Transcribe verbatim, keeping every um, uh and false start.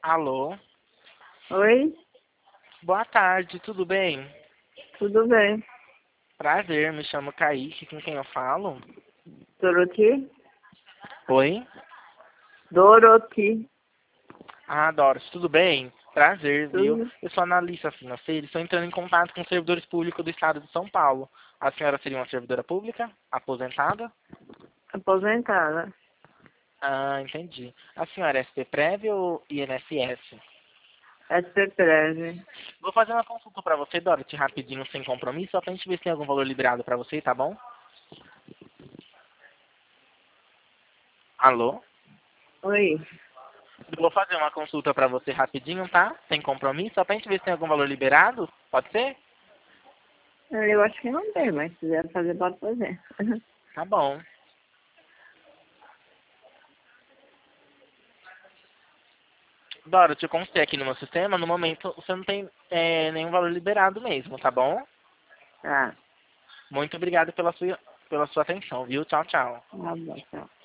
Alô? Oi, Boa tarde, tudo bem? tudo bem? Prazer, me chamo Kaique, com quem eu falo? Dorothy? Oi? Dorothy, Ah, Doris, tudo bem? Prazer, viu? tudo Eu sou analista financeiro e estou entrando em contato com servidores públicos do estado de São Paulo. A senhora seria uma servidora pública? Aposentada? aposentada. Ah, entendi. A senhora é S P Prev ou I N S S? S P Prev. Vou fazer uma consulta pra você, Dorothy, rapidinho, sem compromisso, só pra gente ver se tem algum valor liberado pra você, tá bom? Alô? Oi, Eu vou fazer uma consulta pra você rapidinho, tá? Sem compromisso, só pra gente ver se tem algum valor liberado. Pode ser? eu acho que não tem, mas se quiser fazer, pode fazer. Tá bom. Dora, eu te constei aqui no meu sistema, no momento você não tem é, nenhum valor liberado mesmo, tá bom? Tá, Muito obrigado pela sua, pela sua atenção, viu? Tchau, tchau. tá bom, tchau.